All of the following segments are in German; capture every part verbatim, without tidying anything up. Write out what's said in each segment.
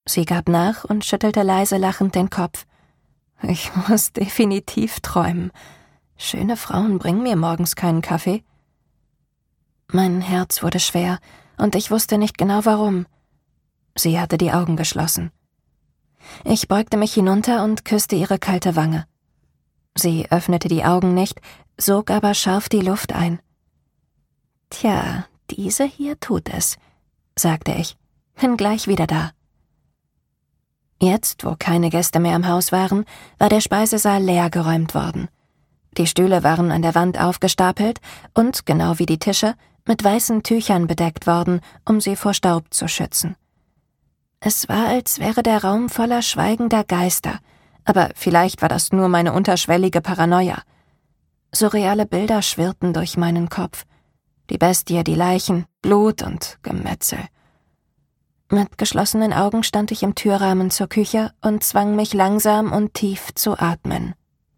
Sie gab nach und schüttelte leise lachend den Kopf. »Ich muss definitiv träumen. Schöne Frauen bringen mir morgens keinen Kaffee.« Mein Herz wurde schwer, und ich wusste nicht genau warum. Sie hatte die Augen geschlossen. Ich beugte mich hinunter und küsste ihre kalte Wange. Sie öffnete die Augen nicht, sog aber scharf die Luft ein. »Tja, diese hier tut es«, sagte ich. »Bin gleich wieder da.« Jetzt, wo keine Gäste mehr im Haus waren, war der Speisesaal leer geräumt worden. Die Stühle waren an der Wand aufgestapelt und, genau wie die Tische, mit weißen Tüchern bedeckt worden, um sie vor Staub zu schützen. Es war, als wäre der Raum voller schweigender Geister, aber vielleicht war das nur meine unterschwellige Paranoia. Surreale Bilder schwirrten durch meinen Kopf. Die Bestie, die Leichen, Blut und Gemetzel. Mit geschlossenen Augen stand ich im Türrahmen zur Küche und zwang mich langsam und tief zu atmen.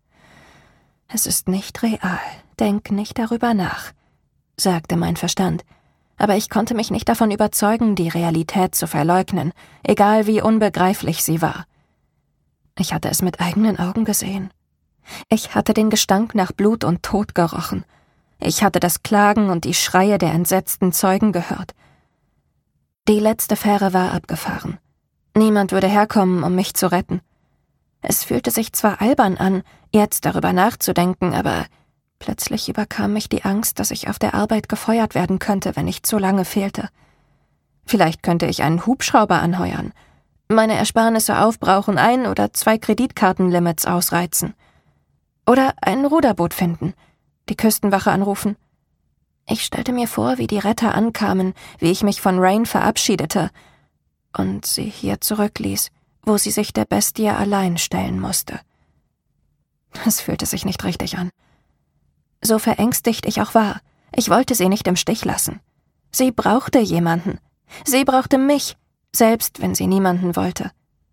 »Es ist nicht real, denk nicht darüber nach«, sagte mein Verstand, aber ich konnte mich nicht davon überzeugen, die Realität zu verleugnen, egal wie unbegreiflich sie war. Ich hatte es mit eigenen Augen gesehen. Ich hatte den Gestank nach Blut und Tod gerochen. Ich hatte das Klagen und die Schreie der entsetzten Zeugen gehört. Die letzte Fähre war abgefahren. Niemand würde herkommen, um mich zu retten. Es fühlte sich zwar albern an, jetzt darüber nachzudenken, aber plötzlich überkam mich die Angst, dass ich auf der Arbeit gefeuert werden könnte, wenn ich zu lange fehlte. Vielleicht könnte ich einen Hubschrauber anheuern, meine Ersparnisse aufbrauchen, ein oder zwei Kreditkartenlimits ausreizen. Oder ein Ruderboot finden, die Küstenwache anrufen. Ich stellte mir vor, wie die Retter ankamen, wie ich mich von Rain verabschiedete und sie hier zurückließ, wo sie sich der Bestie allein stellen musste. Es fühlte sich nicht richtig an. So verängstigt ich auch war, ich wollte sie nicht im Stich lassen. Sie brauchte jemanden. Sie brauchte mich, selbst wenn sie niemanden wollte.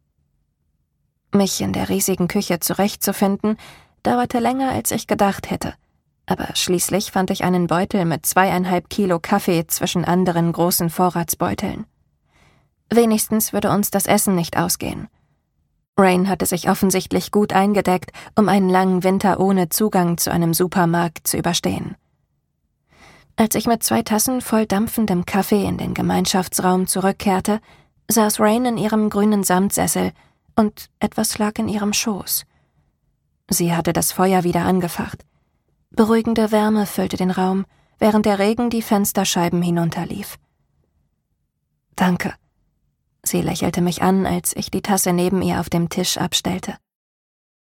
Mich in der riesigen Küche zurechtzufinden, dauerte länger, als ich gedacht hätte. Aber schließlich fand ich einen Beutel mit zweieinhalb Kilo Kaffee zwischen anderen großen Vorratsbeuteln. Wenigstens würde uns das Essen nicht ausgehen. Rain hatte sich offensichtlich gut eingedeckt, um einen langen Winter ohne Zugang zu einem Supermarkt zu überstehen. Als ich mit zwei Tassen voll dampfendem Kaffee in den Gemeinschaftsraum zurückkehrte, saß Rain in ihrem grünen Samtsessel und etwas lag in ihrem Schoß. Sie hatte das Feuer wieder angefacht. Beruhigende Wärme füllte den Raum, während der Regen die Fensterscheiben hinunterlief. »Danke«, sie lächelte mich an, als ich die Tasse neben ihr auf dem Tisch abstellte.